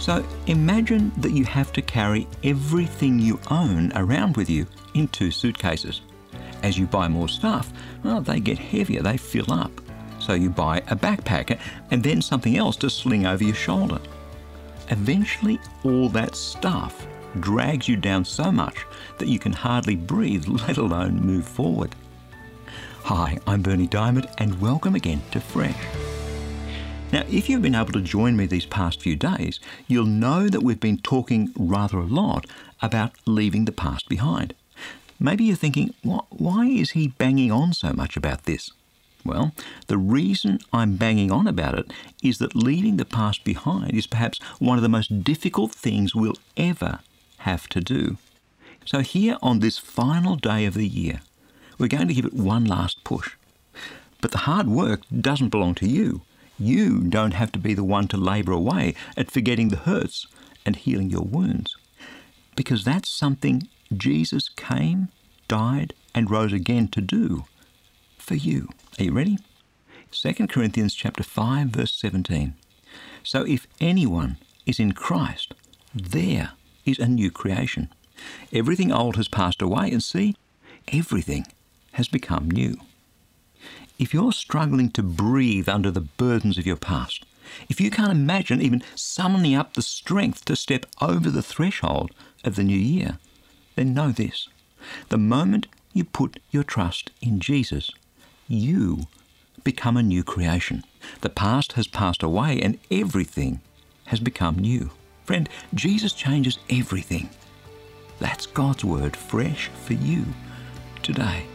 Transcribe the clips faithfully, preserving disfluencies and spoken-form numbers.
So imagine that you have to carry everything you own around with you in two suitcases. As you buy more stuff, well, they get heavier, they fill up. So you buy a backpack and then something else to sling over your shoulder. Eventually, all that stuff drags you down so much that you can hardly breathe, let alone move forward. Hi, I'm Berni Dymet, and welcome again to Fresh. Now, if you've been able to join me these past few days, you'll know that we've been talking rather a lot about leaving the past behind. Maybe you're thinking, why is he banging on so much about this? Well, the reason I'm banging on about it is that leaving the past behind is perhaps one of the most difficult things we'll ever have to do. So here on this final day of the year, we're going to give it one last push. But the hard work doesn't belong to you. You don't have to be the one to labour away at forgetting the hurts and healing your wounds. Because that's something Jesus came, died and rose again to do for you. Are you ready? Second Corinthians chapter five, verse seventeen. So if anyone is in Christ, there is a new creation. Everything old has passed away, and see, everything has become new. If you're struggling to breathe under the burdens of your past, if you can't imagine even summoning up the strength to step over the threshold of the new year, then know this. The moment you put your trust in Jesus, you become a new creation. The past has passed away and everything has become new. Friend, Jesus changes everything. That's God's word fresh for you today.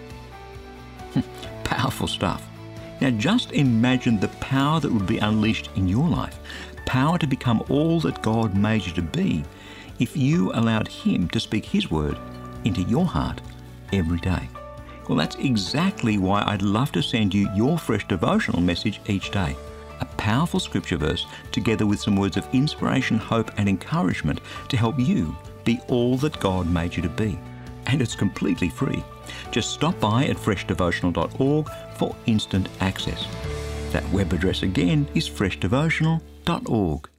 Powerful stuff. Now just imagine the power that would be unleashed in your life, power to become all that God made you to be, if you allowed Him to speak His word into your heart every day. Well, that's exactly why I'd love to send you your fresh devotional message each day. A powerful scripture verse together with some words of inspiration, hope and encouragement to help you be all that God made you to be. And it's completely free. Just stop by at fresh devotional dot org for instant access. That web address again is fresh devotional dot org.